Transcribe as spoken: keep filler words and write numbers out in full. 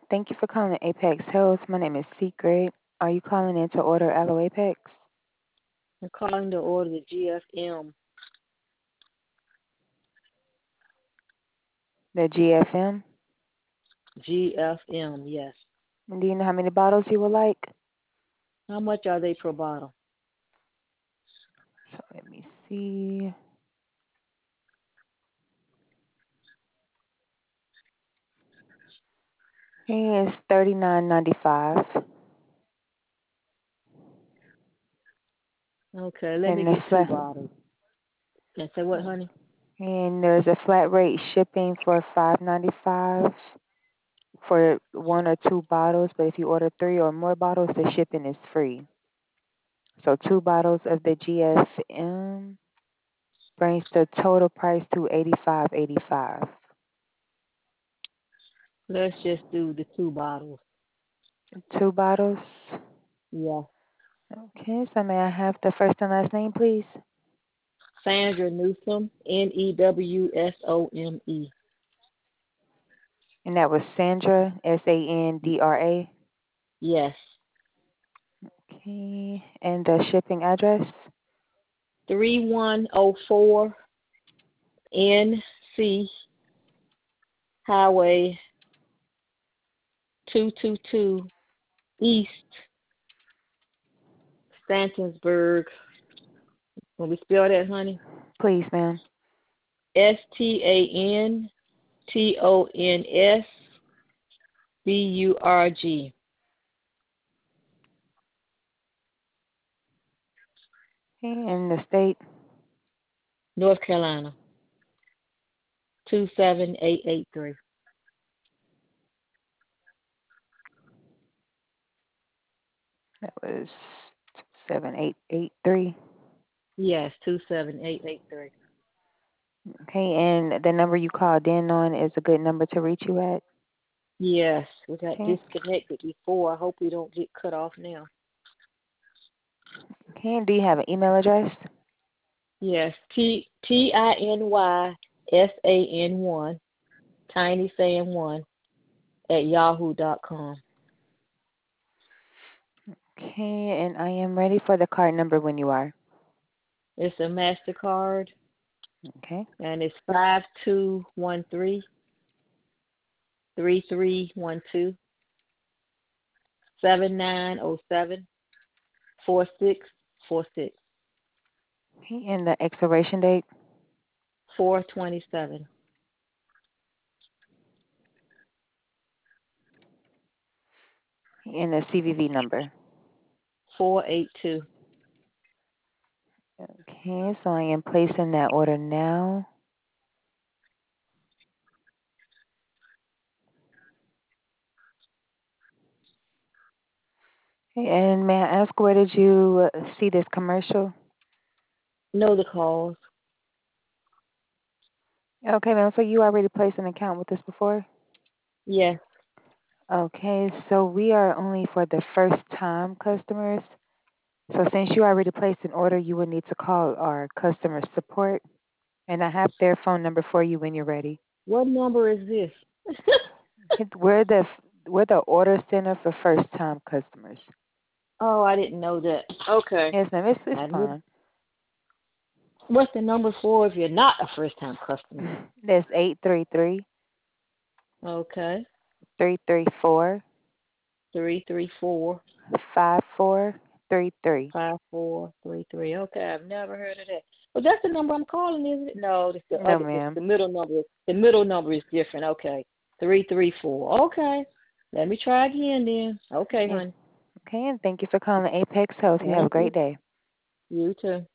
Thank you for calling Apex Health. My name is Secret. Are you calling in to order Aloe Apex? I'm calling to order the G F M. The G F M? G F M, yes. And do you know how many bottles you would like? How much are they per bottle? So let me see. It is thirty-nine ninety-five. Okay, let me And the get two flat bottles. And say what, honey? and there's a flat rate shipping for five ninety-five for one or two bottles, but if you order three or more bottles, the shipping is free. So two bottles of the G F M brings the total price to eighty-five eighty-five. Let's just do the two bottles. Two bottles. Yeah. Okay, so may I have the first and last name, please? Sandra Newsome, N E W S O M E. And that was Sandra, S A N D R A. Yes. Okay, and the shipping address? three one zero four N C Highway two two two East Stantonsburg. Will we spell that, honey? Please, ma'am. S T A N T O N S B U R G. Okay, and the state? North Carolina. two seven eight eight three. That was seven eight eight three. Yes, two seven eight eight three. Okay, and the number you called in on is a good number to reach you at? Yes, we got Okay. disconnected before. I hope we don't get cut off now. Okay, and do you have an email address? Yes, T T I N Y S A N one, Tiny Saying one at yahoo dot com. Okay, and I am ready for the card number when you are. It's a MasterCard, Okay. and it's five two one three three three one two seven nine zero seven four six four six Okay, and the expiration date four twenty seven and the C V V number. four eight two. Okay, so I am placing that order now. Okay, and may I ask, where did you uh, see this commercial? Know the cause. Okay, ma'am, so you already placed an account with us before? Yes. Okay, so we are only for the first time customers. So since you already placed an order, you will need to call our customer support, and I have their phone number for you when you're ready. What number is this? It- We're the we're the order center for first time customers. Oh, I didn't know that. Okay. Yes, ma'am, it's it's I need, fine. what's the number for if you're not a first time customer? That's eight three three Okay. three three four Three three four five four three three. five four three three. Okay, I've never heard of that. Well, that's the number I'm calling, isn't it? No, it's the No, other. It's ma'am. the middle number. The middle number is different. Okay, three three four. Okay, let me try again then. Okay, Yes. honey. Okay, and thank you for calling Apex Health. You have a Thank great you. day. You too.